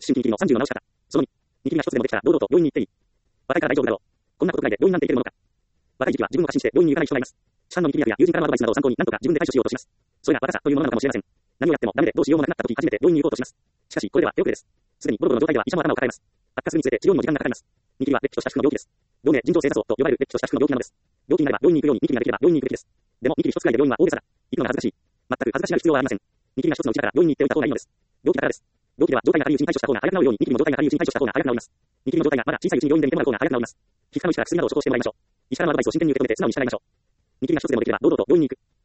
新規の37をしたか。その2、ニキビが一つでもできたら堂々と病院に行っていい。若いから大丈夫だろう。こんなことないで病院なんて行けるものか。若い時期は自分を過信して病院に行かない人がいます。市販のニキビ薬や友人からのアドバイスなどを参考になんとか自分で対処しようとします。それが若さというものなのかもしれません。何をやってもダメでどうしようもなくなった時初めて病院に行こうとします。しかしこれでは手遅れです。すでにボロボロの状態では医者も頭を抱えます。悪化するにつれて治療にも時間がかかります。ニキビは劣気とした皮膚の病気です。病名、尋常性挫創と呼ばれる劣気とした皮膚の病気なのです。病気になれば病院に行くようにニキビができれば病院に行くべきです。でもニキビ一つくらいで病院は大げさだ。行くのが恥ずかしい。全く恥ずかしがる必要はありません。ニキビが一つのうちだから病院に行っておいた方がいいのです。病気だからです。病気では状態が軽いうちに対処した方が早く治るようにニキビも状態が軽いうちに対処した方が早く治ります。ニキビの状態がまだ小さいうちに病院で見てもらう方が早く治ります。皮膚科の医師から薬などを処方してもらいましょう。医者からのアドバイスを真剣に受け止めて素直に従いましょう。ニキビが一つでもできれば堂々と病院に行く。